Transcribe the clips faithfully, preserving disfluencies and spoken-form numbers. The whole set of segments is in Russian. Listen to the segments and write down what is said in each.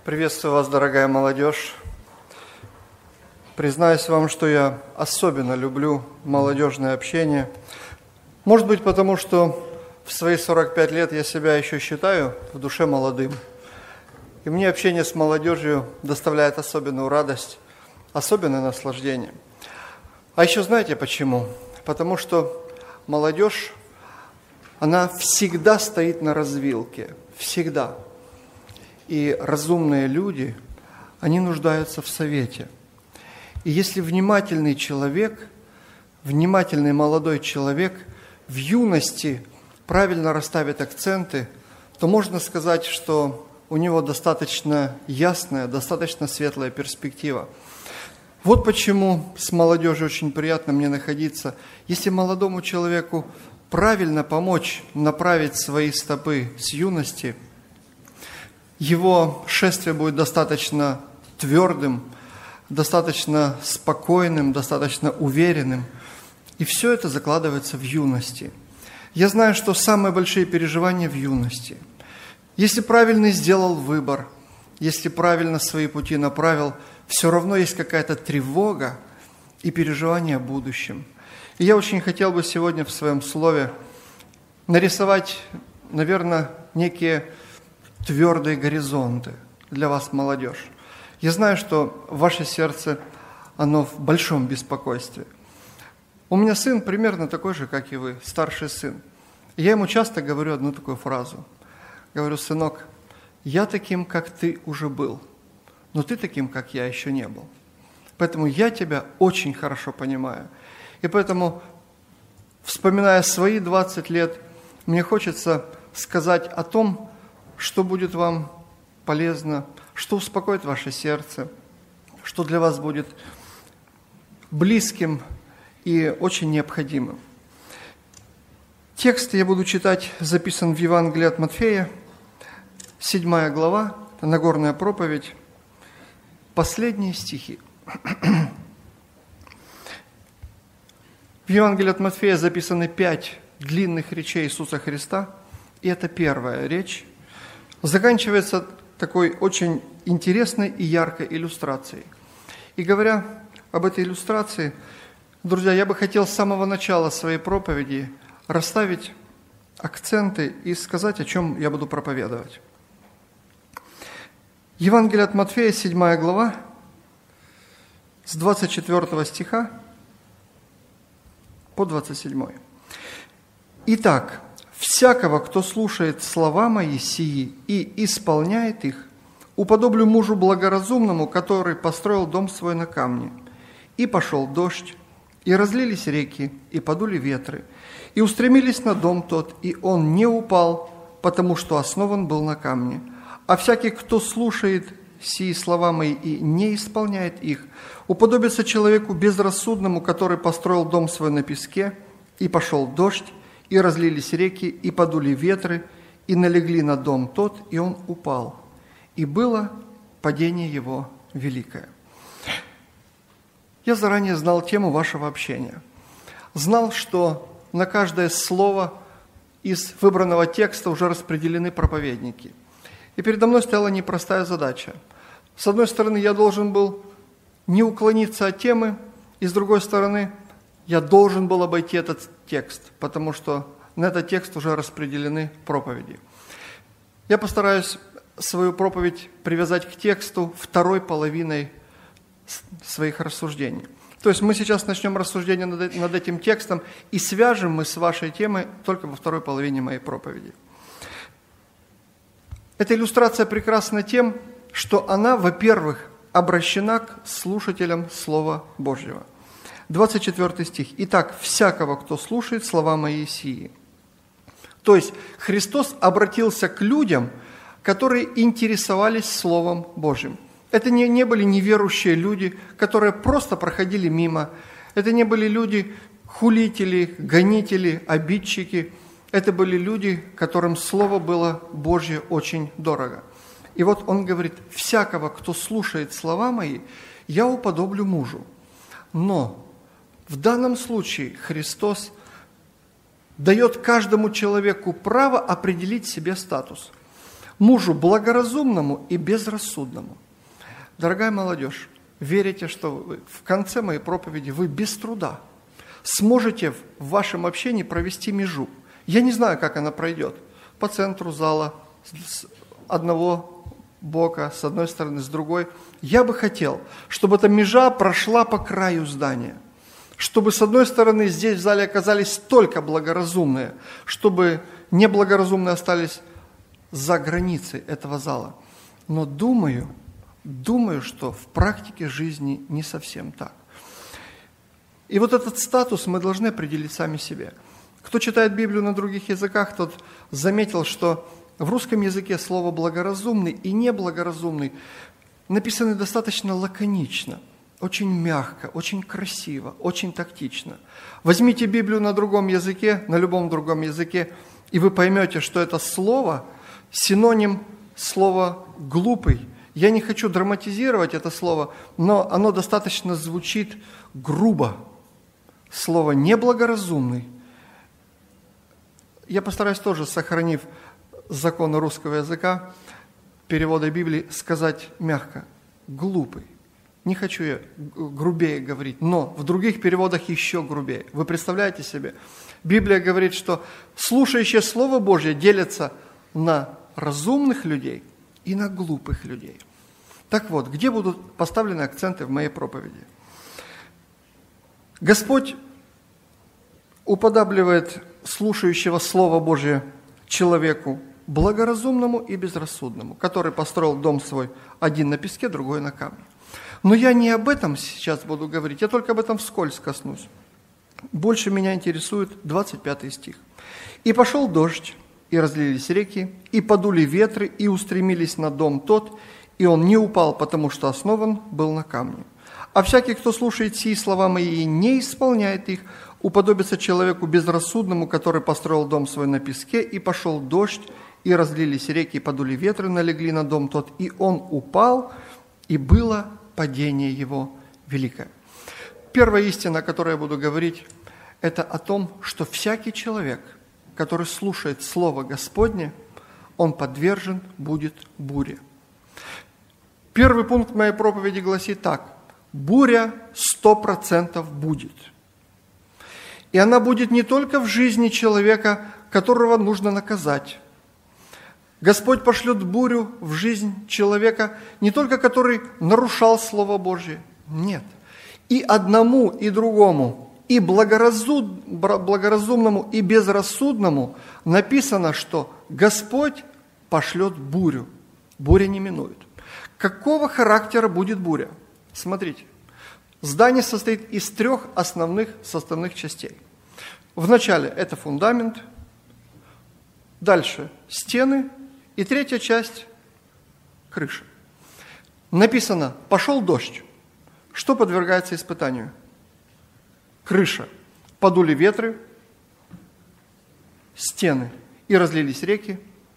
Приветствую вас, дорогая молодежь. Признаюсь вам, что я особенно люблю молодежное общение. Может быть, потому что в свои сорок пять лет я себя еще считаю в душе молодым. И мне общение с молодежью доставляет особенную радость, особенное наслаждение. А еще знаете почему? Потому что молодежь, она всегда стоит на развилке, всегда. И разумные люди, они нуждаются в совете. И если внимательный человек, внимательный молодой человек в юности правильно расставит акценты, то можно сказать, что у него достаточно ясная, достаточно светлая перспектива. Вот почему с молодежью очень приятно мне находиться. Если молодому человеку правильно помочь направить свои стопы с юности, его шествие будет достаточно твердым, достаточно спокойным, достаточно уверенным. И все это закладывается в юности. Я знаю, что самые большие переживания в юности. Если правильно сделал выбор, если правильно свои пути направил, все равно есть какая-то тревога и переживание о будущем. И я очень хотел бы сегодня в своем слове нарисовать, наверное, некие твердые горизонты для вас, молодежь. Я знаю, что ваше сердце, оно в большом беспокойстве. У меня сын примерно такой же, как и вы, старший сын. И я ему часто говорю одну такую фразу. Говорю: сынок, я таким, как ты уже был, но ты таким, как я еще не был. Поэтому я тебя очень хорошо понимаю. И поэтому, вспоминая свои двадцать лет, мне хочется сказать о том, что будет вам полезно, что успокоит ваше сердце, что для вас будет близким и очень необходимым. Текст я буду читать, записан в Евангелии от Матфея, седьмая глава, Нагорная проповедь, последние стихи. В Евангелии от Матфея записаны пять длинных речей Иисуса Христа, и это первая речь. Заканчивается такой очень интересной и яркой иллюстрацией. И говоря об этой иллюстрации, друзья, я бы хотел с самого начала своей проповеди расставить акценты и сказать, о чем я буду проповедовать. Евангелие от Матфея, седьмая глава, с двадцать четвёртого стиха по двадцать седьмой. «Итак, всякого, кто слушает слова мои сии и исполняет их, уподоблю мужу благоразумному, который построил дом свой на камне. И пошел дождь, и разлились реки, и подули ветры, и устремились на дом тот, и он не упал, потому что основан был на камне. А всякий, кто слушает сии слова мои и не исполняет их, уподобится человеку безрассудному, который построил дом свой на песке, и пошел дождь, и разлились реки, и подули ветры, и налегли на дом тот, и он упал. И было падение его великое». Я заранее знал тему вашего общения. Знал, что на каждое слово из выбранного текста уже распределены проповедники. И передо мной стояла непростая задача. С одной стороны, я должен был не уклониться от темы, и с другой стороны, я должен был обойти этот текст, потому что на этот текст уже распределены проповеди. Я постараюсь свою проповедь привязать к тексту второй половиной своих рассуждений. То есть мы сейчас начнем рассуждение над, над этим текстом и свяжем мы с вашей темой только во второй половине моей проповеди. Эта иллюстрация прекрасна тем, что она, во-первых, обращена к слушателям Слова Божьего. двадцать четвёртый стих. «Итак, всякого, кто слушает слова мои сии». То есть Христос обратился к людям, которые интересовались Словом Божьим. Это не, не были неверующие люди, которые просто проходили мимо. Это не были люди хулители, гонители, обидчики. Это были люди, которым Слово было Божье очень дорого. И вот он говорит: «Всякого, кто слушает слова мои, я уподоблю мужу». Но в данном случае Христос дает каждому человеку право определить себе статус. мужу благоразумному и безрассудному. Дорогая молодежь, верите, что вы, в конце моей проповеди вы без труда сможете в вашем общении провести межу. Я не знаю, как она пройдет. По центру зала, с одного бока, с одной стороны, с другой. Я бы хотел, чтобы эта межа прошла по краю здания. Чтобы с одной стороны здесь в зале оказались только благоразумные, чтобы неблагоразумные остались за границей этого зала. Но думаю, думаю, что в практике жизни не совсем так. И вот этот статус мы должны определить сами себе. Кто читает Библию на других языках, тот заметил, что в русском языке слово «благоразумный» и «неблагоразумный» написаны достаточно лаконично, очень мягко, очень красиво, очень тактично. Возьмите Библию на другом языке, на любом другом языке, и вы поймете, что это слово – синоним слова «глупый». Я не хочу драматизировать это слово, но оно достаточно звучит грубо. Слово «неблагоразумный». Я постараюсь тоже, сохранив законы русского языка, перевода Библии, сказать мягко «глупый». Не хочу я грубее говорить, но в других переводах еще грубее. Вы представляете себе? Библия говорит, что слушающие Слово Божье делятся на разумных людей и на глупых людей. Так вот, где будут поставлены акценты в моей проповеди? Господь уподабливает слушающего Слово Божие человеку благоразумному и безрассудному, который построил дом свой один на песке, другой на камне. Но я не об этом сейчас буду говорить, я только об этом вскользь коснусь. Больше меня интересует двадцать пятый стих. «И пошел дождь, и разлились реки, и подули ветры, и устремились на дом тот, и он не упал, потому что основан был на камне. А всякий, кто слушает сии слова мои и не исполняет их, уподобится человеку безрассудному, который построил дом свой на песке, и пошел дождь, и разлились реки, и подули ветры, налегли на дом тот, и он упал, и было падение его великое». Первая истина, о которой я буду говорить, это о том, что всякий человек, который слушает Слово Господне, он подвержен будет буре. Первый пункт моей проповеди гласит так: буря сто процентов будет. И она будет не только в жизни человека, которого нужно наказать. Господь пошлет бурю в жизнь человека, не только который нарушал Слово Божье, нет. И одному, и другому, и благоразум, благоразумному, и безрассудному написано, что Господь пошлет бурю. Буря не минует. Какого характера будет буря? Смотрите, здание состоит из трех основных составных частей. Вначале это фундамент, дальше стены, и третья часть – крыша. Написано «пошел дождь». Что подвергается испытанию? Крыша. Подули ветры, стены, и разлились реки,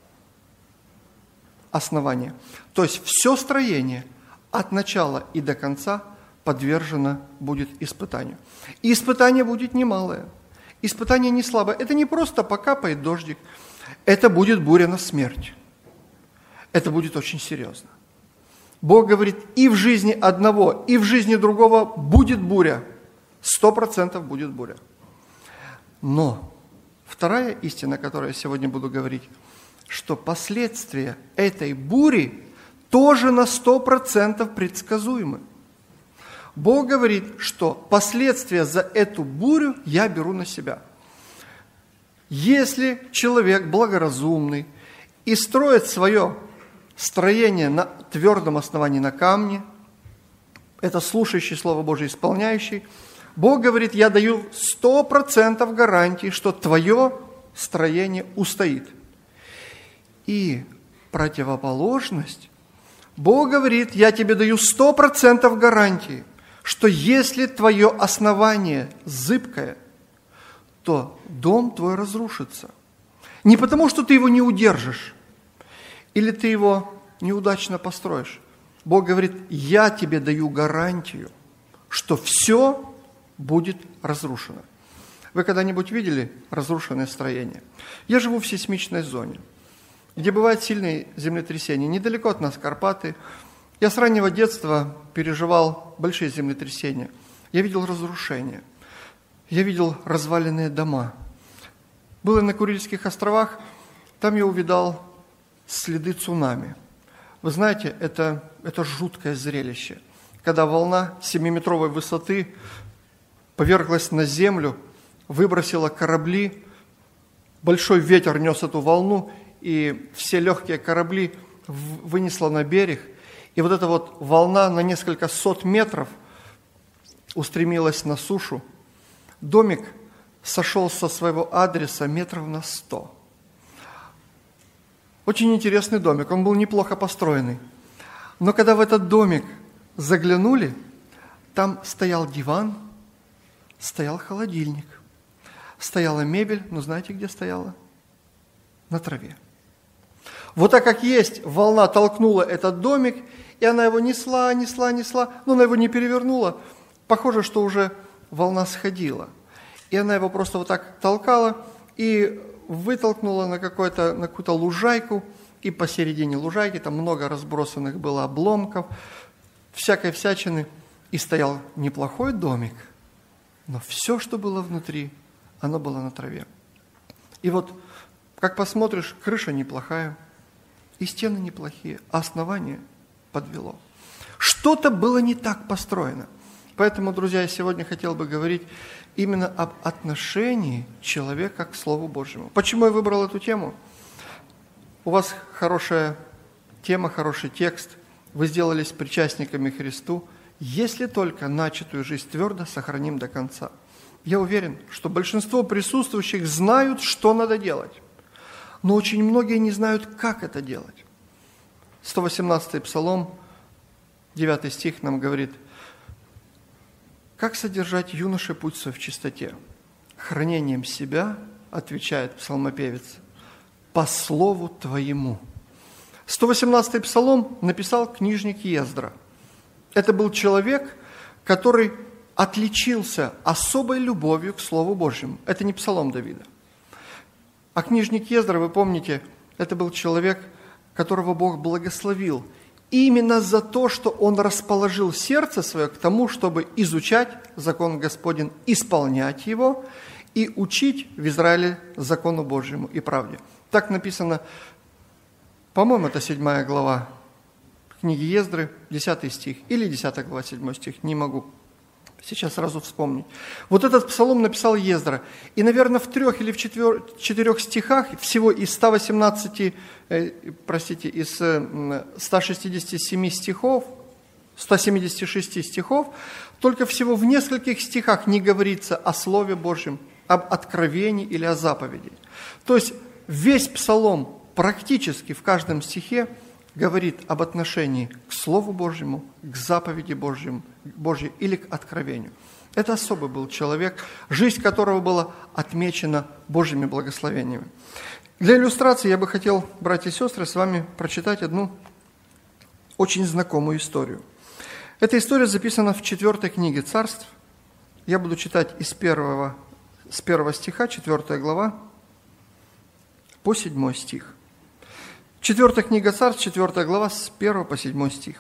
основание. То есть все строение от начала и до конца подвержено будет испытанию. И испытание будет немалое. Испытание не слабое. Это не просто покапает дождик. Это будет буря на смерть. Это будет очень серьезно. Бог говорит, и в жизни одного, и в жизни другого будет буря. Сто процентов будет буря. Но вторая истина, о которой я сегодня буду говорить, что последствия этой бури тоже на сто процентов предсказуемы. Бог говорит, что последствия за эту бурю я беру на себя. Если человек благоразумный и строит свое строение на твердом основании на камне, это слушающий Слово Божие, исполняющий, Бог говорит, я даю сто процентов гарантии, что твое строение устоит. И противоположность, Бог говорит, я тебе даю сто процентов гарантии, что если твое основание зыбкое, то дом твой разрушится. Не потому, что ты его не удержишь, или ты его неудачно построишь. Бог говорит, я тебе даю гарантию, что все будет разрушено. Вы когда-нибудь видели разрушенное строение? Я живу в сейсмичной зоне. где бывают сильные землетрясения. Недалеко от нас Карпаты. Я с раннего детства переживал большие землетрясения. Я видел разрушения. Я видел разваленные дома. Был на Курильских островах, там я увидал следы цунами. Вы знаете, это, это жуткое зрелище, когда волна семиметровой высоты поверглась на землю, выбросила корабли, большой ветер нес эту волну, и все легкие корабли вынесло на берег. И вот эта вот волна на несколько сот метров устремилась на сушу. Домик сошел со своего адреса метров на сто. Очень интересный домик, он был неплохо построенный. Но когда в этот домик заглянули, там стоял диван, стоял холодильник, стояла мебель, но знаете, где стояла? На траве. Вот так как есть, волна толкнула этот домик, и она его несла, несла, несла, но она его не перевернула. Похоже, что уже волна сходила. И она его просто вот так толкала и вытолкнула на, какой-то, на какую-то лужайку, и посередине лужайки там много разбросанных было обломков, всякой всячины, и стоял неплохой домик, но все, что было внутри, оно было на траве. И вот, как посмотришь, крыша неплохая, и стены неплохие, а основание подвело. Что-то было не так построено. Поэтому, друзья, я сегодня хотел бы говорить именно об отношении человека к Слову Божьему. Почему я выбрал эту тему? У вас хорошая тема, хороший текст. Вы сделались причастниками Христу, если только начатую жизнь твердо сохраним до конца. Я уверен, что большинство присутствующих знают, что надо делать, но очень многие не знают, как это делать. сто восемнадцатый Псалом, девятый стих нам говорит: «Как содержать юноше путь свой в чистоте? Хранением себя, — отвечает псалмопевец, — по слову твоему». сто восемнадцатый Псалом написал книжник Ездра. Это был человек, который отличился особой любовью к Слову Божьему. Это не Псалом Давида. А книжник Ездра, вы помните, это был человек, которого Бог благословил именно за то, что он расположил сердце свое к тому, чтобы изучать закон Господень, исполнять его и учить в Израиле закону Божьему и правде. Так написано, по-моему, это седьмая глава книги Ездры, десятый стих, или десятая глава, седьмой стих, не могу сейчас сразу вспомнить. Вот этот псалом написал Ездра. И, наверное, в трех или в четвер... четырех стихах, всего из ста восемнадцати, э, простите, из э, ста шестидесяти семи стихов, ста семидесяти шести стихов, только всего в нескольких стихах не говорится о Слове Божьем, об откровении или о заповеди. То есть весь псалом практически в каждом стихе говорит об отношении к Слову Божьему, к заповеди Божьему, Божьей или к откровению. Это особый был человек, жизнь которого была отмечена Божьими благословениями. Для иллюстрации я бы хотел, братья и сестры, с вами прочитать одну очень знакомую историю. Эта история записана в четвертой книге Царств. Я буду читать из первого, с первого стиха, четвертая глава, по седьмой стих. Четвертая книга Царств, четвертая глава, с первого по седьмой стих.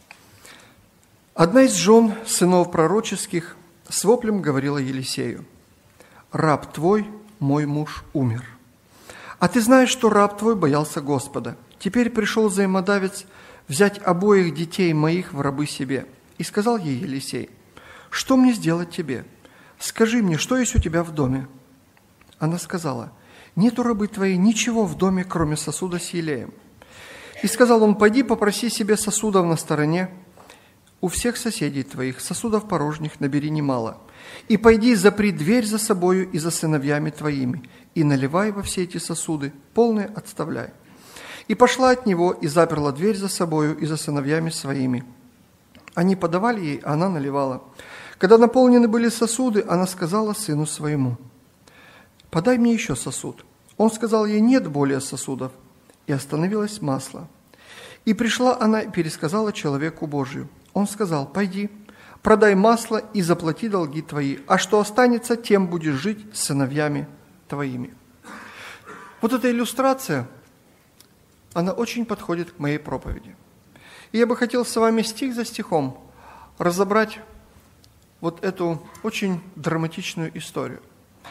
«Одна из жен сынов пророческих с воплем говорила Елисею: „Раб твой, мой муж, умер. А ты знаешь, что раб твой боялся Господа. Теперь пришел взаимодавец взять обоих детей моих в рабы себе. И сказал ей Елисей: „Что мне сделать тебе? Скажи мне, что есть у тебя в доме?“ Она сказала: „Нет у рабы твоей ничего в доме, кроме сосуда с елеем“. И сказал он: „Пойди попроси себе сосудов на стороне у всех соседей твоих, сосудов порожних набери немало. И пойди запри дверь за собою и за сыновьями твоими, и наливай во все эти сосуды, полные отставляй“. И пошла от него, и заперла дверь за собою и за сыновьями своими. Они подавали ей, а она наливала. Когда наполнены были сосуды, она сказала сыну своему: „Подай мне еще сосуд“. Он сказал ей: „Нет более сосудов“, и остановилось масло. И пришла она и пересказала человеку Божию. Он сказал: „Пойди, продай масло и заплати долги твои, а что останется, тем будешь жить с сыновьями твоими“». Вот эта иллюстрация она очень подходит к моей проповеди. И я бы хотел с вами стих за стихом разобрать вот эту очень драматичную историю.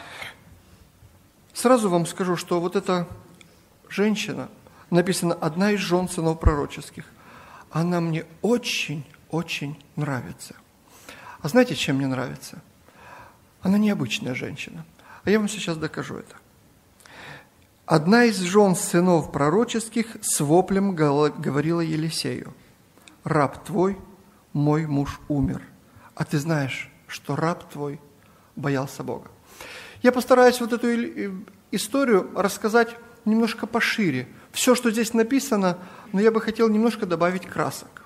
Сразу вам скажу, что вот эта женщина, написано, одна из жен сынов пророческих, она мне очень-очень нравится. А знаете, чем мне нравится? Она необычная женщина. А я вам сейчас докажу это. Одна из жен сынов пророческих с воплем говорила Елисею: «Раб твой, мой муж умер, а ты знаешь, что раб твой боялся Бога». Я постараюсь вот эту историю рассказать немножко пошире. Все, что здесь написано, но я бы хотел немножко добавить красок.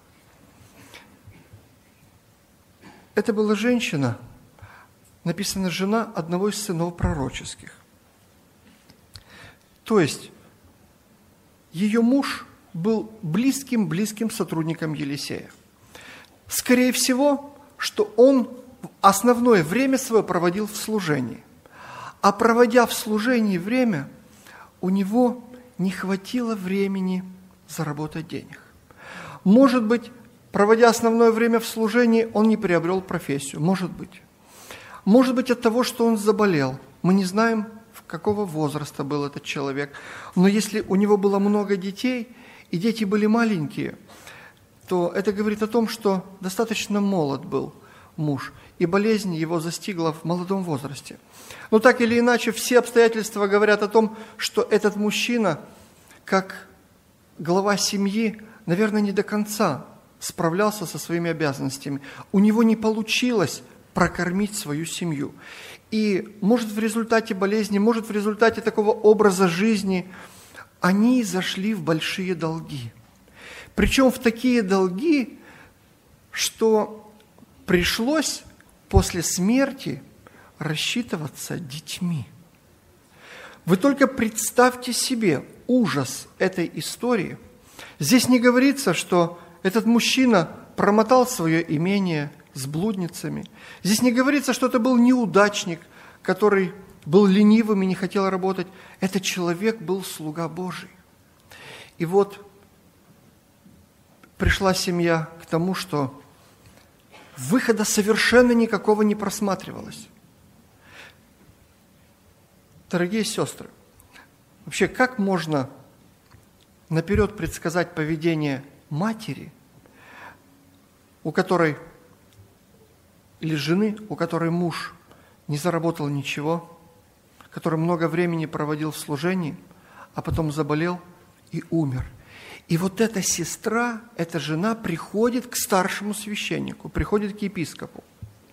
Это была женщина, написано, жена одного из сынов пророческих. То есть ее муж был близким-близким сотрудником Елисея. Скорее всего, что он основное время свое проводил в служении. А проводя в служении время, у него не хватило времени заработать денег. Может быть, проводя основное время в служении, он не приобрел профессию. Может быть. Может быть, от того, что он заболел. Мы не знаем, какого возраста был этот человек. Но если у него было много детей, и дети были маленькие, то это говорит о том, что достаточно молод был муж, и болезнь его застигла в молодом возрасте. Но так или иначе, все обстоятельства говорят о том, что этот мужчина, как глава семьи, наверное, не до конца справлялся со своими обязанностями. У него не получилось прокормить свою семью. И, может, в результате болезни, может, в результате такого образа жизни они зашли в большие долги. Причем в такие долги, что пришлось после смерти рассчитываться детьми. Вы только представьте себе ужас этой истории. Здесь не говорится, что этот мужчина промотал свое имение с блудницами. Здесь не говорится, что это был неудачник, который был ленивым и не хотел работать. Этот человек был слуга Божий. И вот пришла семья к тому, что выхода совершенно никакого не просматривалось. Дорогие сестры, вообще как можно наперед предсказать поведение матери, у которой, или жены, у которой муж не заработал ничего, который много времени проводил в служении, а потом заболел и умер. И вот эта сестра, эта жена приходит к старшему священнику, приходит к епископу.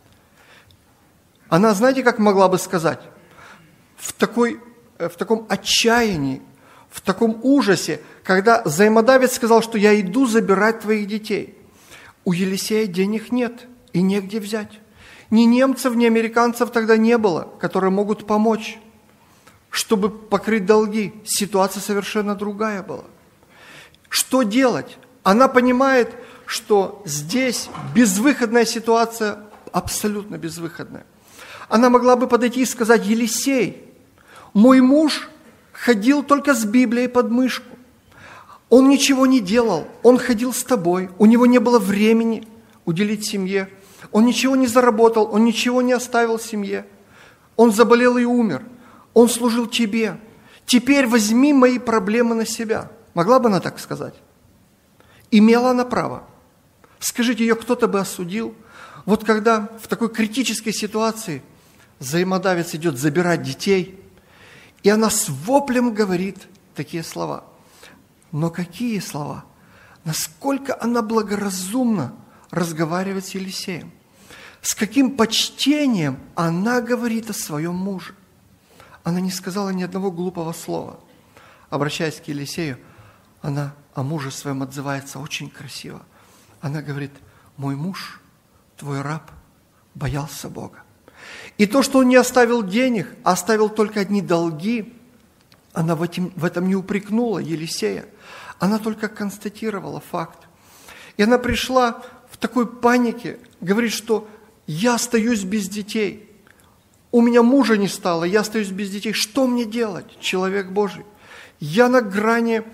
Она, знаете, как могла бы сказать? В, такой, в таком отчаянии, в таком ужасе, когда взаимодавец сказал, что я иду забирать твоих детей. У Елисея денег нет и негде взять. Ни немцев, ни американцев тогда не было, которые могут помочь, чтобы покрыть долги. Ситуация совершенно другая была. Что делать? Она понимает, что здесь безвыходная ситуация, абсолютно безвыходная. Она могла бы подойти и сказать: Елисей, мой муж ходил только с Библией под мышку. Он ничего не делал, он ходил с тобой, у него не было времени уделить семье, он ничего не заработал, он ничего не оставил семье, он заболел и умер, он служил тебе. Теперь возьми мои проблемы на себя. Могла бы она так сказать? Имела она право. Скажите, ее кто-то бы осудил? Вот когда в такой критической ситуации взаимодавец идет забирать детей, и она с воплем говорит такие слова. Но какие слова? Насколько она благоразумно разговаривает с Елисеем. С каким почтением она говорит о своем муже. Она не сказала ни одного глупого слова. Обращаясь к Елисею, она о муже своем отзывается очень красиво. Она говорит: мой муж, твой раб, боялся Бога. И то, что он не оставил денег, а оставил только одни долги, она в этом, в этом не упрекнула Елисея. Она только констатировала факт. И она пришла в такой панике, говорит, что я остаюсь без детей. У меня мужа не стало, я остаюсь без детей. Что мне делать, человек Божий? Я на грани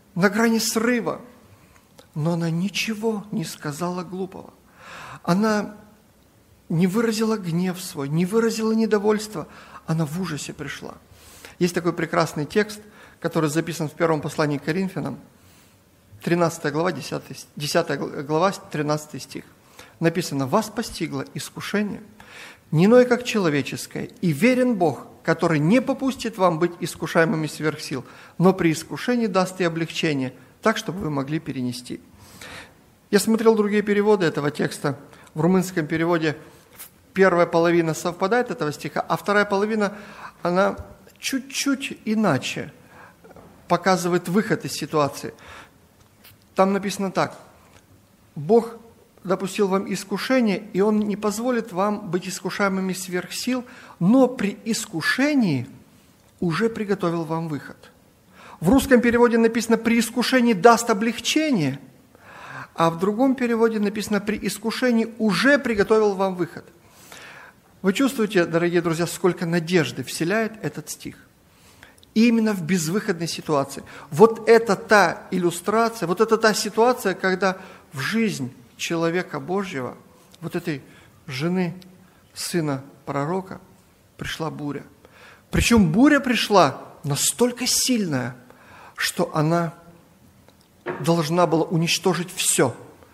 на грани срыва, но она ничего не сказала глупого. Она не выразила гнев свой, не выразила недовольство, она в ужасе пришла. Есть такой прекрасный текст, который записан в первом послании к Коринфянам, тринадцатая глава, десятая, десятая глава, тринадцатый стих. Написано: «Вас постигло искушение, не иное, как человеческое, и верен Бог, который не попустит вам быть искушаемыми сверх сил, но при искушении даст и облегчение, так, чтобы вы могли перенести». Я смотрел другие переводы этого текста. В румынском переводе первая половина совпадает этого стиха, а вторая половина, она чуть-чуть иначе показывает выход из ситуации. Там написано так: «Бог допустил вам искушение, и Он не позволит вам быть искушаемыми сверх сил, но при искушении уже приготовил вам выход». В русском переводе написано: «При искушении даст облегчение», а в другом переводе написано: «При искушении уже приготовил вам выход». Вы чувствуете, дорогие друзья, сколько надежды вселяет этот стих? И именно в безвыходной ситуации. Вот это та иллюстрация, вот это та ситуация, когда в жизнь человека Божьего, вот этой жены сына пророка, пришла буря. Причем буря пришла настолько сильная, что она должна была уничтожить все.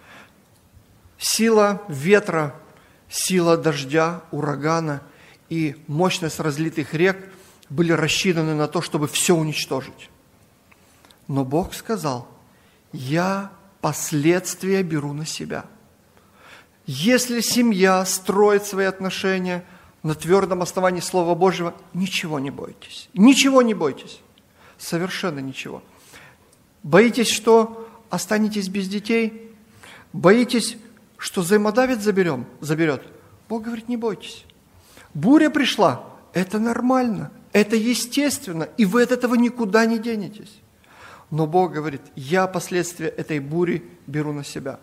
Сила ветра, сила дождя, урагана и мощность разлитых рек были рассчитаны на то, чтобы все уничтожить. Но Бог сказал: «Я последствия беру на себя». Если семья строит свои отношения на твердом основании Слова Божьего, ничего не бойтесь. Ничего не бойтесь. Совершенно ничего. Боитесь, что останетесь без детей? Боитесь, что взаимодавец заберем, заберет? Бог говорит: не бойтесь. Буря пришла. Это нормально. Это естественно. И вы от этого никуда не денетесь. Но Бог говорит: я последствия этой бури беру на себя.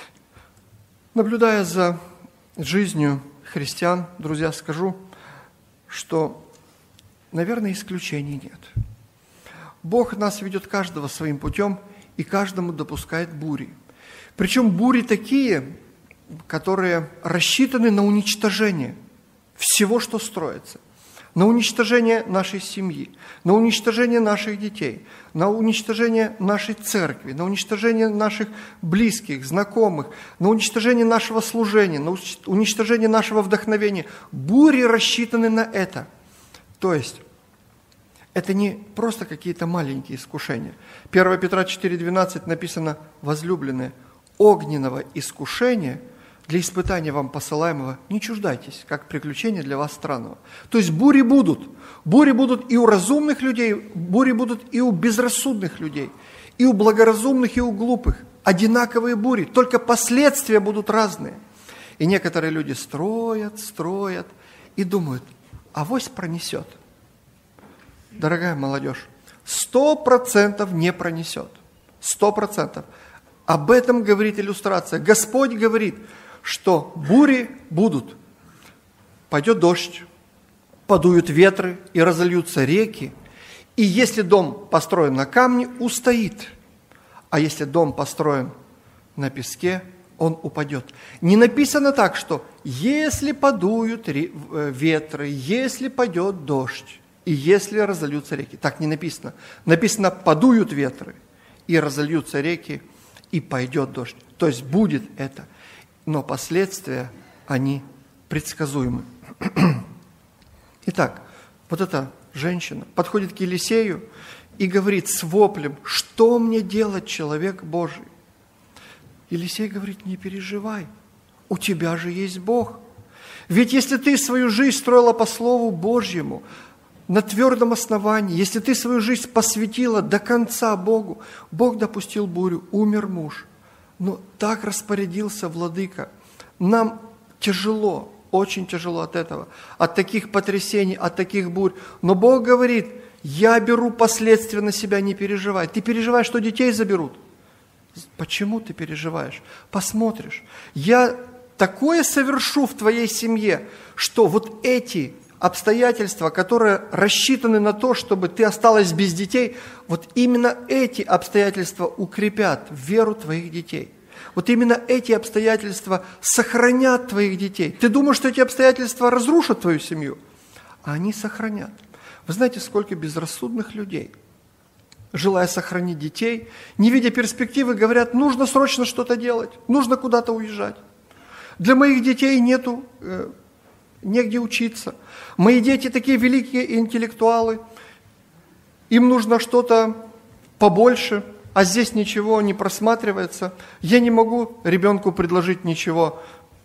Наблюдая за жизнью христиан, друзья, скажу, что, наверное, исключений нет. Бог нас ведет каждого своим путем и каждому допускает бури. Причем бури такие, которые рассчитаны на уничтожение всего, что строится. На уничтожение нашей семьи, на уничтожение наших детей, на уничтожение нашей церкви, на уничтожение наших близких, знакомых, на уничтожение нашего служения, на уничтожение нашего вдохновения. Бури рассчитаны на это. То есть, это не просто какие-то маленькие искушения. первое Петра четыре двенадцать написано: «Возлюбленные, огненного искушения для испытания вам посылаемого не чуждайтесь, как приключение для вас странного». То есть бури будут. Бури будут и у разумных людей, бури будут и у безрассудных людей, и у благоразумных, и у глупых. Одинаковые бури, только последствия будут разные. И некоторые люди строят, строят и думают: авось пронесет. Дорогая молодежь, сто процентов не пронесет. Сто процентов. Об этом говорит иллюстрация. Господь говорит, что бури будут. Пойдет дождь, подуют ветры и разольются реки. И если дом построен на камне, устоит. А если дом построен на песке, он упадет. Не написано так, что если подуют ветры, если пойдет дождь, и если разольются реки. Так не написано. Написано: подуют ветры, и разольются реки, и пойдет дождь. То есть будет это. Но последствия, они предсказуемы. Итак, вот эта женщина подходит к Елисею и говорит с воплем: что мне делать, человек Божий? Елисей говорит: не переживай, у тебя же есть Бог. Ведь если ты свою жизнь строила по Слову Божьему, на твердом основании, если ты свою жизнь посвятила до конца Богу, Бог допустил бурю, умер муж. Но так распорядился владыка. Нам тяжело, очень тяжело от этого, от таких потрясений, от таких бурь. Но Бог говорит: я беру последствия на себя, не переживай. Ты переживаешь, что детей заберут. Почему ты переживаешь? Посмотришь. Я такое совершу в твоей семье, что вот эти обстоятельства, которые рассчитаны на то, чтобы ты осталась без детей, вот именно эти обстоятельства укрепят веру твоих детей. Вот именно эти обстоятельства сохранят твоих детей. Ты думаешь, что эти обстоятельства разрушат твою семью, а они сохранят. Вы знаете, сколько безрассудных людей, желая сохранить детей, не видя перспективы, говорят, нужно срочно что-то делать, нужно куда-то уезжать. Для моих детей нету, э, негде учиться. Мои дети такие великие интеллектуалы, им нужно что-то побольше, а здесь ничего не просматривается. Я не могу ребенку предложить ничего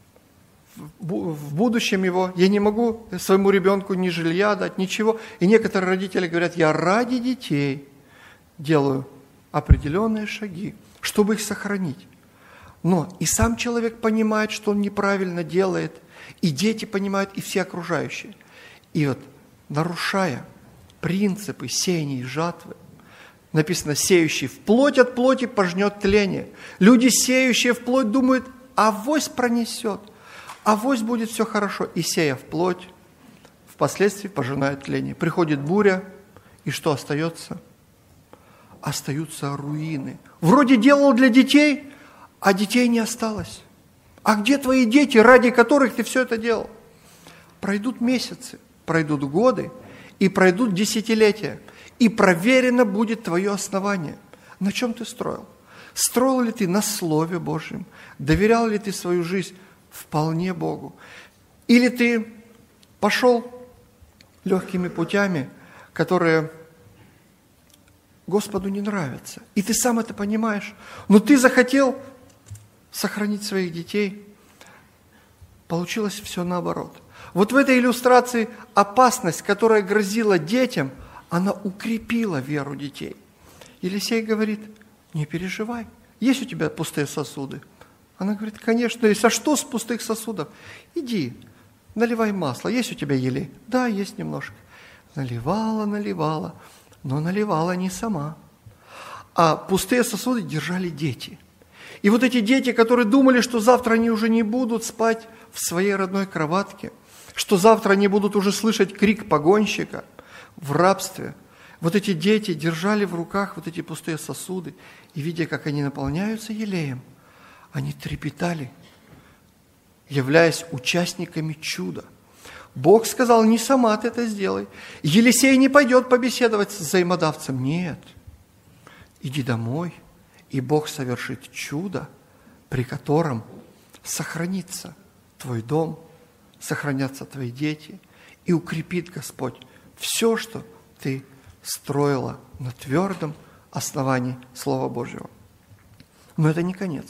в будущем его, я не могу своему ребенку ни жилья дать, ничего. И некоторые родители говорят, я ради детей делаю определенные шаги, чтобы их сохранить. Но и сам человек понимает, что он неправильно делает, и дети понимают, и все окружающие. И вот, нарушая принципы сеяния и жатвы, написано, сеющий в плоть от плоти пожнет тление. Люди, сеющие в плоть, думают, авось пронесет, авось будет все хорошо. И сея в плоть, впоследствии пожинает тление. Приходит буря, и что остается? Остаются руины. Вроде делал для детей, а детей не осталось. А где твои дети, ради которых ты все это делал? Пройдут месяцы, пройдут годы и пройдут десятилетия, и проверено будет твое основание. На чем ты строил? Строил ли ты на Слове Божьем? Доверял ли ты свою жизнь вполне Богу? Или ты пошел легкими путями, которые Господу не нравятся? И ты сам это понимаешь, но ты захотел сохранить своих детей. Получилось все наоборот. Вот в этой иллюстрации опасность, которая грозила детям, она укрепила веру детей. Елисей говорит, не переживай, есть у тебя пустые сосуды? Она говорит, конечно, есть. А что с пустых сосудов? Иди, наливай масло. Есть у тебя елей? Да, есть немножко. Наливала, наливала, но наливала не сама. А пустые сосуды держали дети. И вот эти дети, которые думали, что завтра они уже не будут спать в своей родной кроватке, что завтра они будут уже слышать крик погонщика в рабстве, вот эти дети держали в руках вот эти пустые сосуды, и, видя, как они наполняются елеем, они трепетали, являясь участниками чуда. Бог сказал, не сама ты это сделай. Елисей не пойдет побеседовать с взаимодавцем. Нет, иди домой, и Бог совершит чудо, при котором сохранится твой дом, сохранятся твои дети, и укрепит Господь все, что ты строила на твердом основании Слова Божьего. Но это не конец.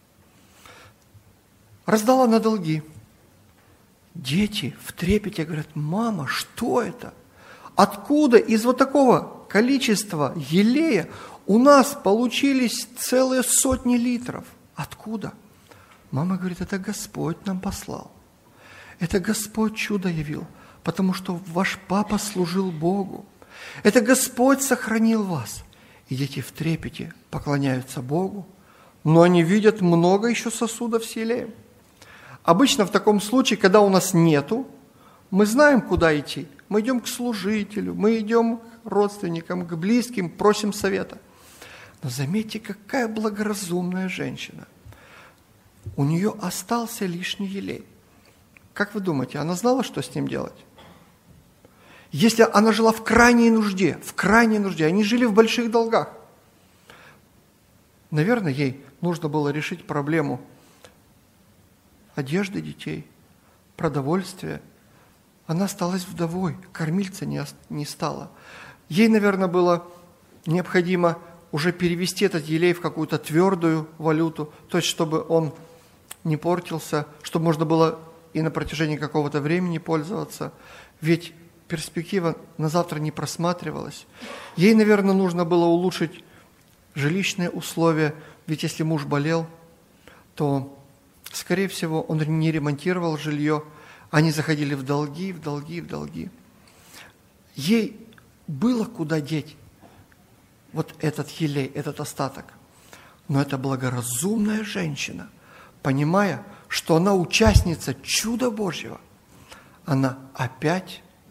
Раздала на долги. Дети в трепете говорят, мама, что это? Откуда из вот такого количества елея у нас получились целые сотни литров? Откуда? Мама говорит, это Господь нам послал. Это Господь чудо явил, потому что ваш папа служил Богу. Это Господь сохранил вас. И дети в трепете поклоняются Богу, но они видят много еще сосудов с елеем. Обычно в таком случае, когда у нас нету, мы знаем, куда идти. Мы идем к служителю, мы идем к родственникам, к близким, просим совета. Но заметьте, какая благоразумная женщина. У нее остался лишний елей. Как вы думаете, она знала, что с ним делать? Если она жила в крайней нужде, в крайней нужде, они жили в больших долгах, наверное, ей нужно было решить проблему одежды детей, продовольствия. Она осталась вдовой, кормильца не, не стала. Ей, наверное, было необходимо уже перевести этот елей в какую-то твердую валюту, то есть чтобы он не портился, чтобы можно было и на протяжении какого-то времени пользоваться. Ведь перспектива на завтра не просматривалась. Ей, наверное, нужно было улучшить жилищные условия, ведь если муж болел, то, скорее всего, он не ремонтировал жилье, они заходили в долги, в долги, в долги. Ей было куда деть вот этот елей, этот остаток. Но эта благоразумная женщина, понимая, что она участница чуда Божьего, она опять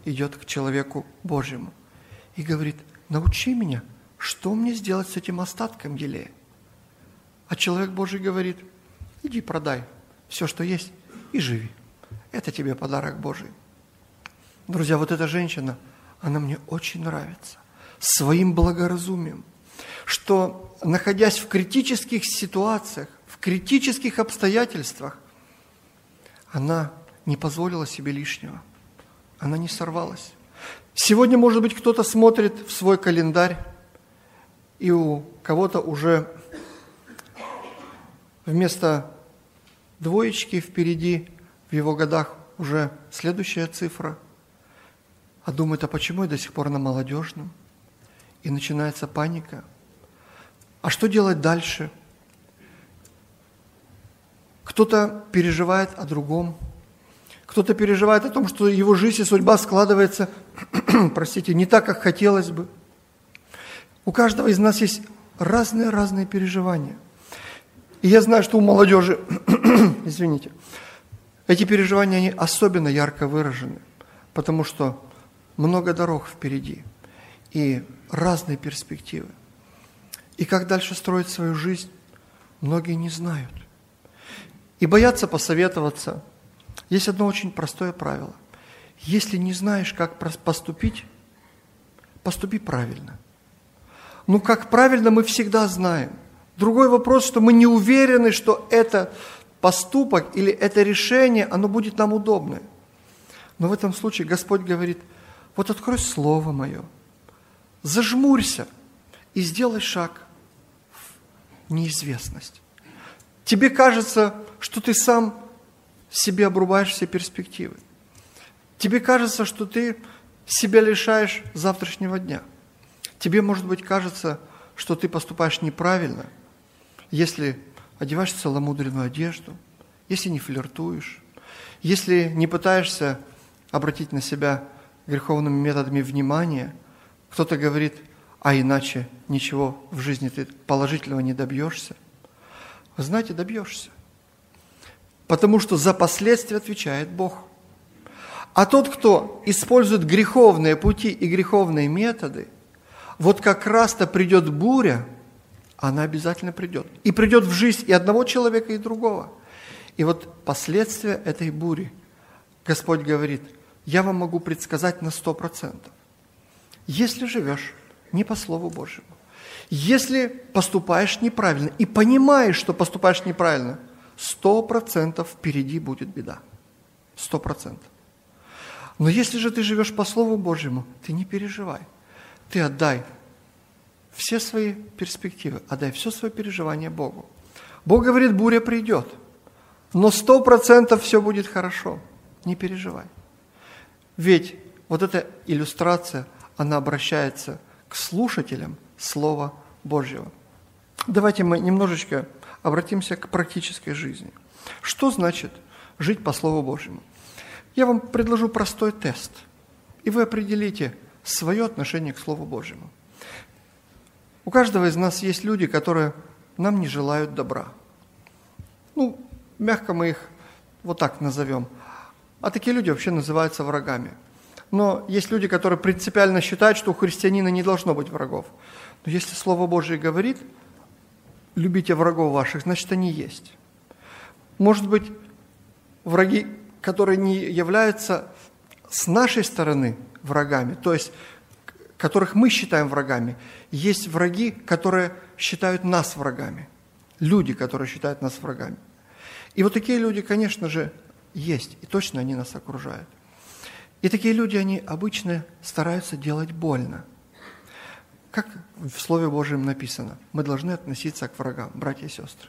идет к человеку Божьему и говорит: научи меня, что мне сделать с этим остатком елея? А человек Божий говорит: иди продай все, что есть, и живи. Это тебе подарок Божий. Друзья, вот эта женщина, она мне очень нравится. Своим благоразумием, что, находясь в критических ситуациях, в критических обстоятельствах, она не позволила себе лишнего. Она не сорвалась. Сегодня, может быть, кто-то смотрит в свой календарь, и у кого-то уже вместо двоечки впереди в его годах уже следующая цифра, а думает: а почему я до сих пор на молодежном? И начинается паника. А что делать дальше? Кто-то переживает о другом, кто-то переживает о том, что его жизнь и судьба складывается, простите, не так, как хотелось бы. У каждого из нас есть разные-разные переживания. И я знаю, что у молодежи, извините, эти переживания, они особенно ярко выражены, потому что много дорог впереди и разные перспективы. И как дальше строить свою жизнь, многие не знают. И боятся посоветоваться. Есть одно очень простое правило. Если не знаешь, как поступить, поступи правильно. Ну, как правильно, мы всегда знаем. Другой вопрос, что мы не уверены, что это поступок или это решение, оно будет нам удобное. Но в этом случае Господь говорит: вот открой Слово Мое, зажмурься и сделай шаг в неизвестность. Тебе кажется, что ты сам себе обрубаешь все перспективы. Тебе кажется, что ты себя лишаешь завтрашнего дня. Тебе, может быть, кажется, что ты поступаешь неправильно, если одеваешь целомудренную одежду, если не флиртуешь, если не пытаешься обратить на себя греховными методами внимания. Кто-то говорит: а иначе ничего в жизни ты положительного не добьешься. Вы знаете, добьешься. Потому что за последствия отвечает Бог. А тот, кто использует греховные пути и греховные методы, вот как раз-то придет буря, она обязательно придет. И придет в жизнь и одного человека, и другого. И вот последствия этой бури, Господь говорит: я вам могу предсказать на сто процентов. Если живешь не по Слову Божьему, если поступаешь неправильно и понимаешь, что поступаешь неправильно, сто процентов впереди будет беда. Сто процентов. Но если же ты живешь по Слову Божьему, ты не переживай. Ты отдай все свои перспективы, отдай все свое переживание Богу. Бог говорит: буря придет, но сто процентов все будет хорошо. Не переживай. Ведь вот эта иллюстрация, она обращается к слушателям Слова Божьего. Давайте мы немножечко обратимся к практической жизни. Что значит жить по Слову Божьему? Я вам предложу простой тест, и вы определите свое отношение к Слову Божьему. У каждого из нас есть люди, которые нам не желают добра. Ну, мягко мы их вот так назовем. А такие люди вообще называются врагами. Но есть люди, которые принципиально считают, что у христианина не должно быть врагов. Но если Слово Божие говорит: любите врагов ваших, значит, они есть. Может быть, враги, которые не являются с нашей стороны врагами, то есть которых мы считаем врагами, есть враги, которые считают нас врагами. Люди, которые считают нас врагами. И вот такие люди, конечно же, есть, и точно они нас окружают. И такие люди, они обычно стараются делать больно. Как в Слове Божьем написано, мы должны относиться к врагам, братья и сестры.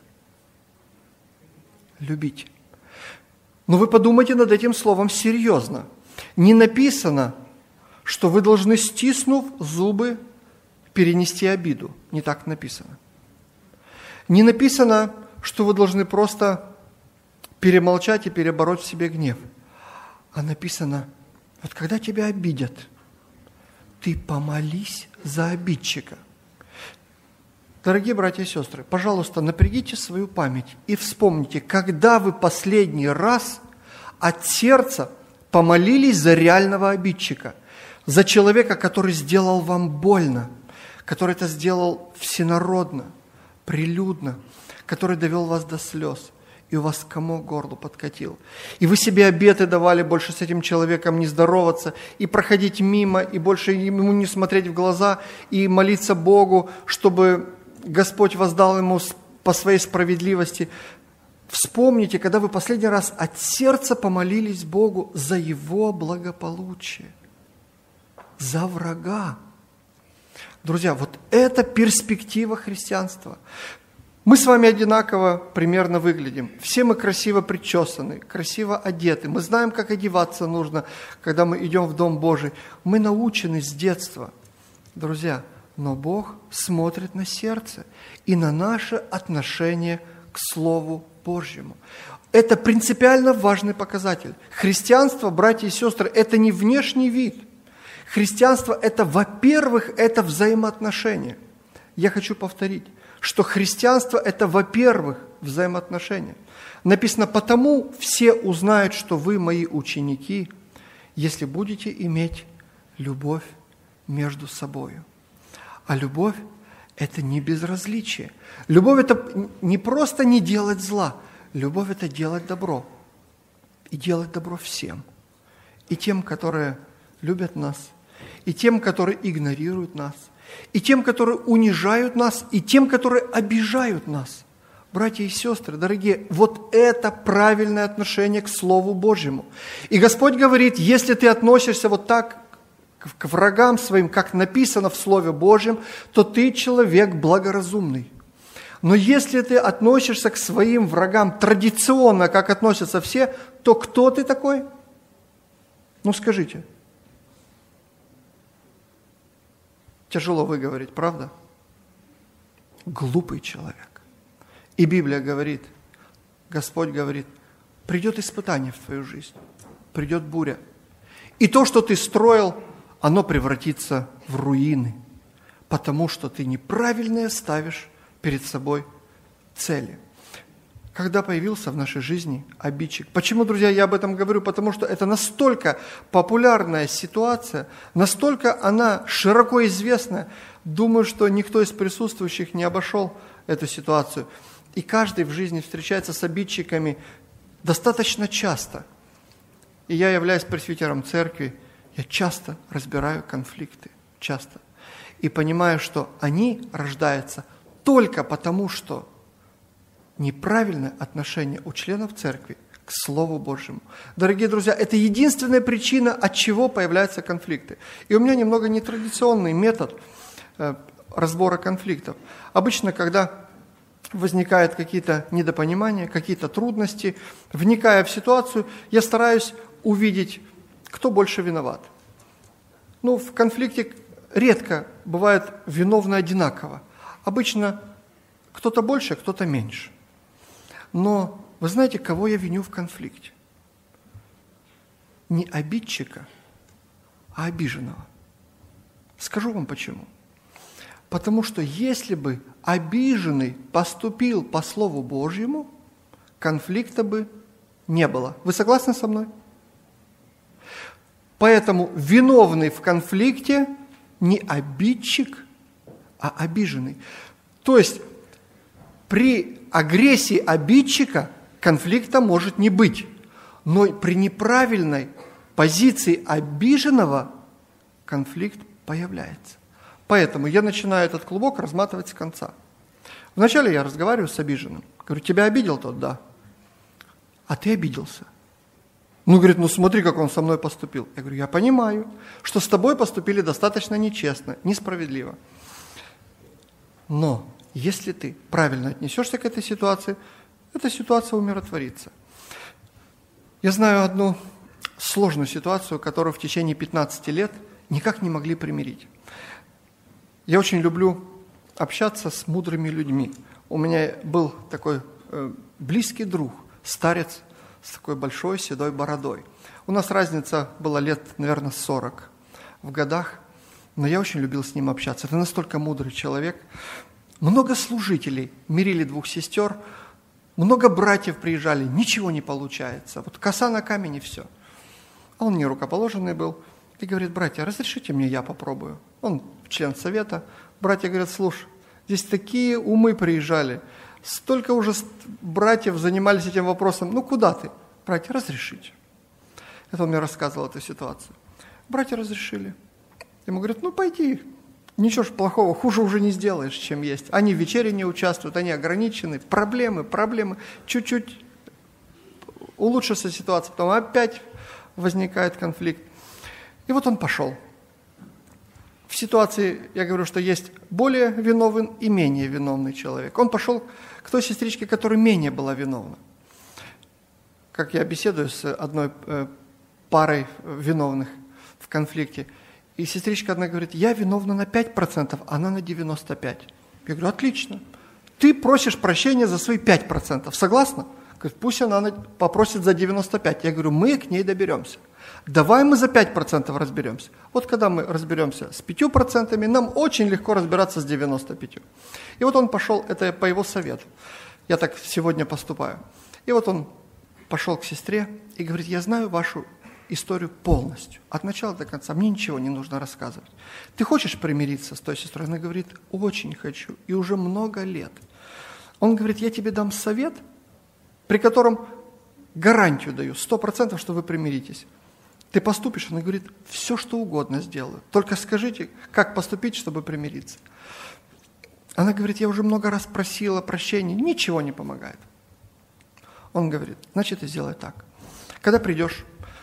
Любить. Но вы подумайте над этим словом серьезно. Не написано, что вы должны, стиснув зубы, перенести обиду. Не так написано. Не написано, что вы должны просто перемолчать и перебороть в себе гнев. А написано: вот когда тебя обидят, ты помолись за обидчика. Дорогие братья и сестры, пожалуйста, напрягите свою память и вспомните, когда вы последний раз от сердца помолились за реального обидчика, за человека, который сделал вам больно, который это сделал всенародно, прилюдно, который довел вас до слез, и у вас комок к горлу подкатил. И вы себе обеты давали больше с этим человеком не здороваться, и проходить мимо, и больше ему не смотреть в глаза, и молиться Богу, чтобы Господь воздал ему по своей справедливости. Вспомните, когда вы последний раз от сердца помолились Богу за Его благополучие, за врага. Друзья, вот это перспектива христианства. Мы с вами одинаково примерно выглядим. Все мы красиво причесаны, красиво одеты. Мы знаем, как одеваться нужно, когда мы идем в Дом Божий. Мы научены с детства. Друзья, но Бог смотрит на сердце и на наше отношение к Слову Божьему. Это принципиально важный показатель. Христианство, братья и сестры, это не внешний вид. Христианство – это, во-первых, это взаимоотношения. Я хочу повторить, что христианство – это, во-первых, взаимоотношения. Написано, потому все узнают, что вы мои ученики, если будете иметь любовь между собою. А любовь – это не безразличие. Любовь – это не просто не делать зла. Любовь – это делать добро. И делать добро всем. И тем, которые любят нас, и тем, которые игнорируют нас, и тем, которые унижают нас, и тем, которые обижают нас. Братья и сестры, дорогие, вот это правильное отношение к Слову Божьему. И Господь говорит, если ты относишься вот так к врагам своим, как написано в Слове Божьем, то ты человек благоразумный. Но если ты относишься к своим врагам традиционно, как относятся все, то кто ты такой? Ну скажите. Тяжело выговорить, правда? Глупый человек. И Библия говорит, Господь говорит, придет испытание в твою жизнь, придет буря. И то, что ты строил, оно превратится в руины, потому что ты неправильно ставишь перед собой цели. Когда появился в нашей жизни обидчик. Почему, друзья, я об этом говорю? Потому что это настолько популярная ситуация, настолько она широко известна. Думаю, что никто из присутствующих не обошел эту ситуацию. И каждый в жизни встречается с обидчиками достаточно часто. И я, являюсь пресвитером церкви, я часто разбираю конфликты, часто. И понимаю, что они рождаются только потому, что неправильное отношение у членов церкви к Слову Божьему. Дорогие друзья, это единственная причина, от чего появляются конфликты. И у меня немного нетрадиционный метод э, разбора конфликтов. Обычно, когда возникают какие-то недопонимания, какие-то трудности, вникая в ситуацию, я стараюсь увидеть, кто больше виноват. Ну, в конфликте редко бывает виновны одинаково. Обычно кто-то больше, кто-то меньше. Но вы знаете, кого я виню в конфликте? Не обидчика, а обиженного. Скажу вам почему. Потому что если бы обиженный поступил по Слову Божьему, конфликта бы не было. Вы согласны со мной? Поэтому виновный в конфликте не обидчик, а обиженный. То есть при агрессии обидчика конфликта может не быть, но при неправильной позиции обиженного конфликт появляется. Поэтому я начинаю этот клубок разматывать с конца. Вначале я разговариваю с обиженным. Говорю, тебя обидел тот? Да. А ты обиделся? Ну, говорит, ну смотри, как он со мной поступил. Я говорю, я понимаю, что с тобой поступили достаточно нечестно, несправедливо. Но если ты правильно отнесешься к этой ситуации, эта ситуация умиротворится. Я знаю одну сложную ситуацию, которую в течение пятнадцати лет никак не могли примирить. Я очень люблю общаться с мудрыми людьми. У меня был такой э, близкий друг, старец с такой большой седой бородой. У нас разница была лет, наверное, сорок в годах, но я очень любил с ним общаться. Это настолько мудрый человек. Много служителей мирили двух сестер, много братьев приезжали, ничего не получается. Вот коса на камень и все. а он не рукоположенный был, и говорит: братья, разрешите мне, я попробую. Он член совета. Братья говорят: слушай, здесь такие умы приезжали, столько уже братьев занимались этим вопросом, ну куда ты? Братья, разрешите. Это он мне рассказывал эту ситуацию. Братья разрешили. Ему говорят: ну пойди, ничего ж плохого, хуже уже не сделаешь, чем есть. Они в вечере не участвуют, они ограничены, проблемы, проблемы. Чуть-чуть улучшится ситуация, потом опять возникает конфликт. И вот он пошел. В ситуации, я говорю, что есть более виновный и менее виновный человек. Он пошел к той сестричке, которая менее была виновна. Как я беседую с одной э, парой виновных в конфликте, и сестричка одна говорит: я виновна на пять процентов, она на девяносто пять процентов. Я говорю: отлично. Ты просишь прощения за свои пять процентов. Согласна? Говорит: пусть она попросит за девяносто пять процентов. Я говорю: мы к ней доберемся. Давай мы за пять процентов разберемся. Вот когда мы разберемся с пятью процентами, нам очень легко разбираться с девяноста пятью процентами. И вот он пошел, это по его совету. Я так сегодня поступаю. И вот он пошел к сестре и говорит: я знаю вашу историю полностью, от начала до конца, мне ничего не нужно рассказывать. Ты хочешь примириться с той сестрой? Она говорит: очень хочу, и уже много лет. Он говорит: я тебе дам совет, при котором гарантию даю, сто процентов, что вы примиритесь. Ты поступишь? Она говорит: все, что угодно сделаю, только скажите, как поступить, чтобы примириться. Она говорит: я уже много раз просила прощения, ничего не помогает. Он говорит: значит, ты сделай так. Когда придешь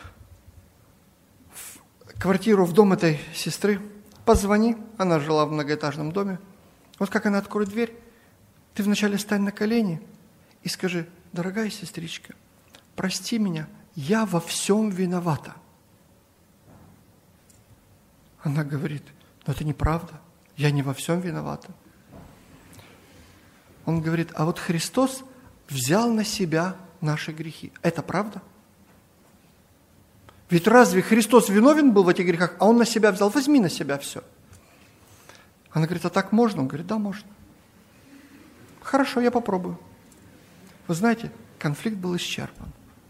в квартиру, в дом этой сестры, позвони, она жила в многоэтажном доме. Вот как она откроет дверь, ты вначале стань на колени и скажи: дорогая сестричка, прости меня, я во всем виновата. Она говорит: но это неправда, я не во всем виновата. Он говорит: а вот Христос взял на себя наши грехи. Это правда? Ведь разве Христос виновен был в этих грехах, а Он на себя взял? Возьми на себя все. Она говорит: а так можно? Он говорит: да, можно. Хорошо, я попробую. Вы знаете, конфликт был исчерпан.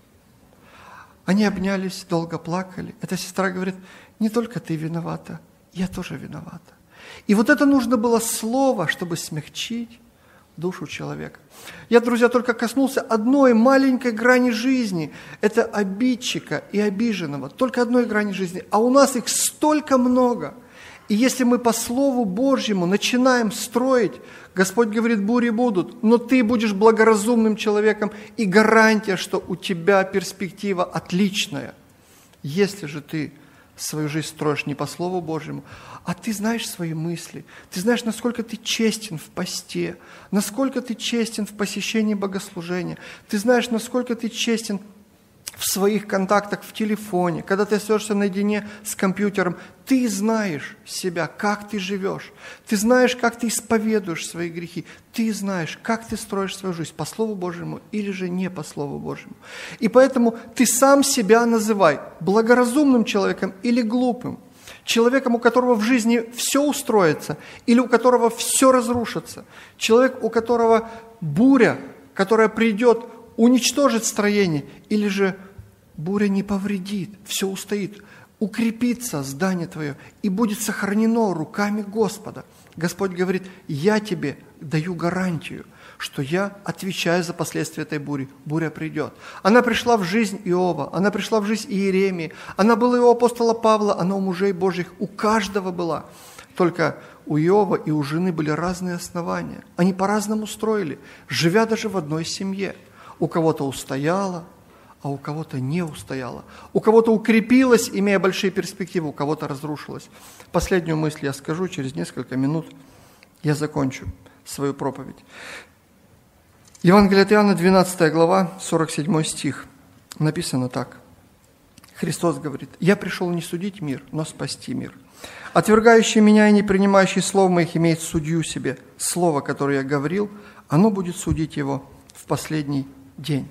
Они обнялись, долго плакали. Эта сестра говорит: не только ты виновата, я тоже виновата. И вот это нужно было слово, чтобы смягчить душу человека. Я, друзья, только коснулся одной маленькой грани жизни. Это обидчика и обиженного. Только одной грани жизни. А у нас их столько много. И если мы по Слову Божьему начинаем строить, Господь говорит: бури будут, но ты будешь благоразумным человеком, и гарантия, что у тебя перспектива отличная. Если же ты свою жизнь строишь не по Слову Божьему, а ты знаешь свои мысли, ты знаешь, насколько ты честен в посте, насколько ты честен в посещении богослужения, ты знаешь, насколько ты честен в своих контактах в телефоне, когда ты остаешься наедине с компьютером, ты знаешь себя, как ты живешь, ты знаешь, как ты исповедуешь свои грехи, ты знаешь, как ты строишь свою жизнь, по Слову Божьему или же не по Слову Божьему. И поэтому ты сам себя называй благоразумным человеком или глупым, человеком, у которого в жизни все устроится или у которого все разрушится, человек, у которого буря, которая придет, уничтожит строение, или же буря не повредит, все устоит, укрепится здание твое и будет сохранено руками Господа. Господь говорит: я тебе даю гарантию, что я отвечаю за последствия этой бури. Буря придет. Она пришла в жизнь Иова, она пришла в жизнь Иеремии, она была и у апостола Павла, она у мужей Божьих, у каждого была. Только у Иова и у жены были разные основания. Они по-разному строили, живя даже в одной семье. У кого-то устояло, а у кого-то не устояло. У кого-то укрепилось, имея большие перспективы, у кого-то разрушилось. Последнюю мысль я скажу, через несколько минут я закончу свою проповедь. Евангелие от Иоанна, двенадцатая глава, сорок седьмой стих. Написано так. Христос говорит: «Я пришел не судить мир, но спасти мир. Отвергающий меня и не принимающий слов моих имеет судью себе. Слово, которое я говорил, оно будет судить его в последний день».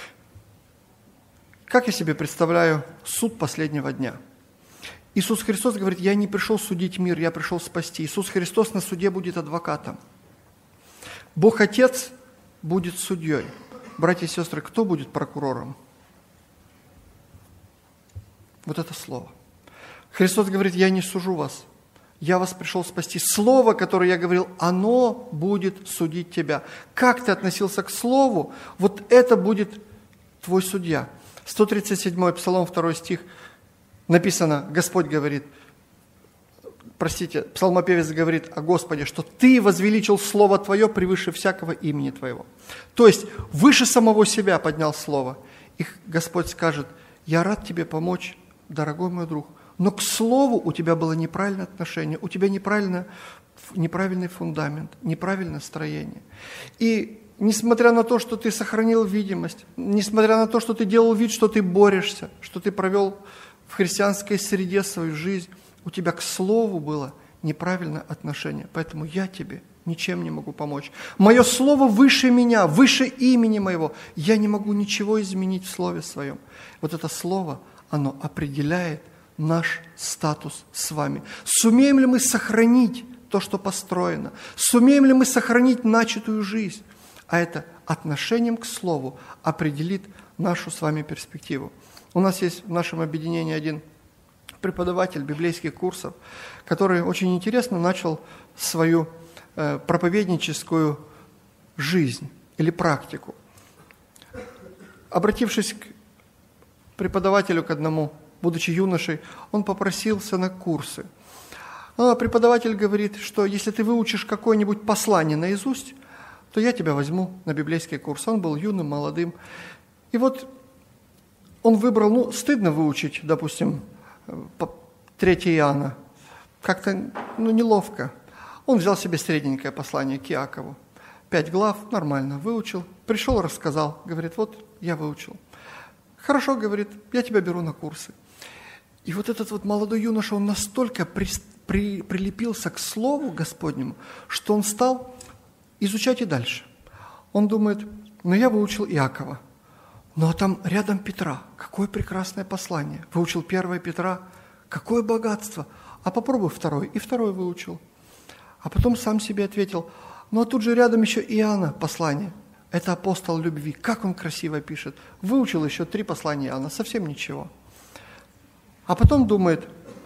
Как я себе представляю суд последнего дня? Иисус Христос говорит: я не пришел судить мир, я пришел спасти. Иисус Христос на суде будет адвокатом. Бог Отец будет судьей. Братья и сестры, кто будет прокурором? Вот это слово. Христос говорит, я не сужу вас. Я вас пришел спасти. Слово, которое я говорил, оно будет судить тебя. Как ты относился к слову, вот это будет твой судья. сто тридцать седьмой Псалом, второй стих, написано, Господь говорит, простите, псалмопевец говорит о Господе, что Ты возвеличил Слово Твое превыше всякого имени Твоего. То есть, выше самого себя поднял Слово. И Господь скажет, я рад тебе помочь, дорогой мой друг, но к Слову у тебя было неправильное отношение, у тебя неправильно, неправильный фундамент, неправильное строение. И несмотря на то, что ты сохранил видимость, несмотря на то, что ты делал вид, что ты борешься, что ты провел в христианской среде свою жизнь, у тебя к Слову было неправильное отношение. Поэтому я тебе ничем не могу помочь. Мое Слово выше меня, выше имени моего. Я не могу ничего изменить в Слове Своем. Вот это Слово, оно определяет наш статус с вами. Сумеем ли мы сохранить то, что построено? Сумеем ли мы сохранить начатую жизнь? А это отношением к Слову определит нашу с вами перспективу. У нас есть в нашем объединении один преподаватель библейских курсов, который очень интересно начал свою э, проповедническую жизнь или практику. Обратившись к преподавателю, к одному, будучи юношей, он попросился на курсы. А преподаватель говорит, что если ты выучишь какое-нибудь послание наизусть, то я тебя возьму на библейский курс. Он был юным, молодым. И вот он выбрал, ну, стыдно выучить, допустим, третье Иоанна. Как-то, ну, неловко. Он взял себе средненькое послание к Иакову. Пять глав, нормально, выучил. Пришел, рассказал. Говорит, вот, я выучил. Хорошо, говорит, я тебя беру на курсы. И вот этот вот молодой юноша, он настолько при, при, прилепился к Слову Господнему, что он стал изучать и дальше. Он думает, ну, я выучил Иакова. Ну, а там рядом Петра. Какое прекрасное послание. Выучил первое Петра. Какое богатство. А попробуй второй. И второй выучил. А потом сам себе ответил, ну, а тут же рядом еще Иоанна послание. Это апостол любви. Как он красиво пишет. Выучил еще три послания Иоанна. Совсем ничего. А потом думает,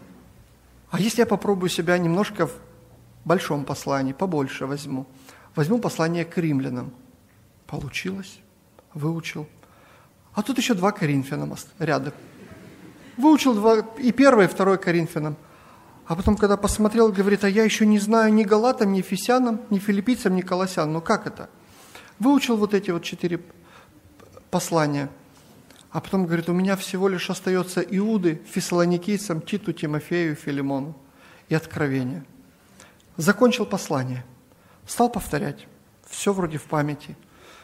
а если я попробую себя немножко в большом послании, побольше возьму. Возьму послание к римлянам. Получилось. Выучил. А тут еще два Коринфянам рядом. Выучил два, и первое, и второе Коринфянам. А потом, когда посмотрел, говорит, а я еще не знаю ни Галатам, ни Ефесянам, ни Филиппийцам, ни Колоссянам. Ну как это? Выучил вот эти вот четыре послания. А потом говорит, у меня всего лишь остается Иуды, Фессалоникийцам, Титу, Тимофею, Филимону и Откровение. Закончил послание. Стал повторять. Все вроде в памяти.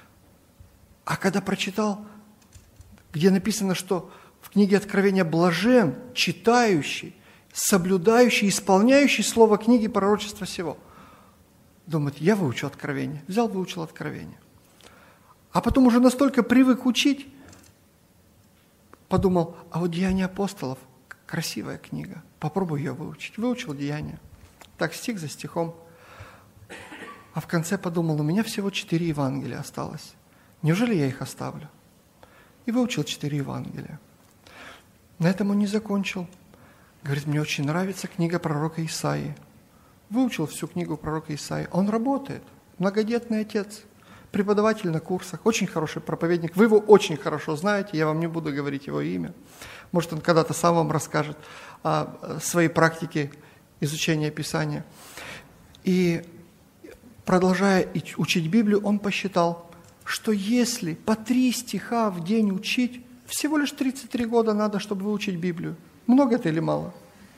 А когда прочитал, где написано, что в книге Откровения блажен, читающий, соблюдающий, исполняющий слово книги пророчества сего. Думает, я выучу Откровение. Взял, выучил Откровение. А потом уже настолько привык учить, подумал, а вот Деяния апостолов, красивая книга, попробуй ее выучить. Выучил Деяния. Так, стих за стихом. А в конце подумал, у меня всего четыре Евангелия осталось. Неужели я их оставлю? И выучил четыре Евангелия. На этом он не закончил. Говорит, мне очень нравится книга пророка Исаии. Выучил всю книгу пророка Исаии. Он работает. Многодетный отец. Преподаватель на курсах. Очень хороший проповедник. Вы его очень хорошо знаете. Я вам не буду говорить его имя. Может, он когда-то сам вам расскажет о своей практике изучения Писания. И продолжая учить Библию, он посчитал, что если по три стиха в день учить, всего лишь тридцать три года надо, чтобы выучить Библию. Много это или мало?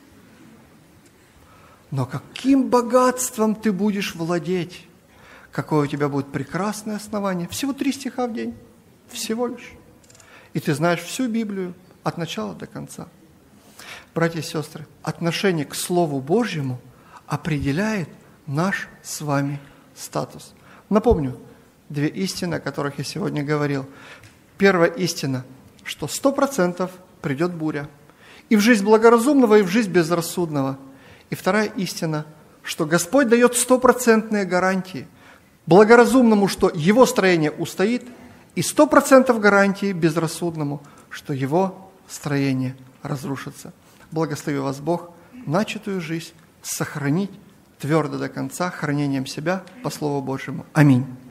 Но каким богатством ты будешь владеть? Какое у тебя будет прекрасное основание? Всего три стиха в день. Всего лишь. И ты знаешь всю Библию от начала до конца. Братья и сестры, отношение к Слову Божьему определяет наш с вами статус. Напомню, две истины, о которых я сегодня говорил. Первая истина, что сто процентов придет буря. И в жизнь благоразумного, и в жизнь безрассудного. И вторая истина, что Господь дает стопроцентные гарантии. Благоразумному, что его строение устоит, и сто процентов гарантии безрассудному, что его строение разрушится. Благослови вас Бог, начатую жизнь сохранить твердо до конца, хранением себя по Слову Божьему. Аминь.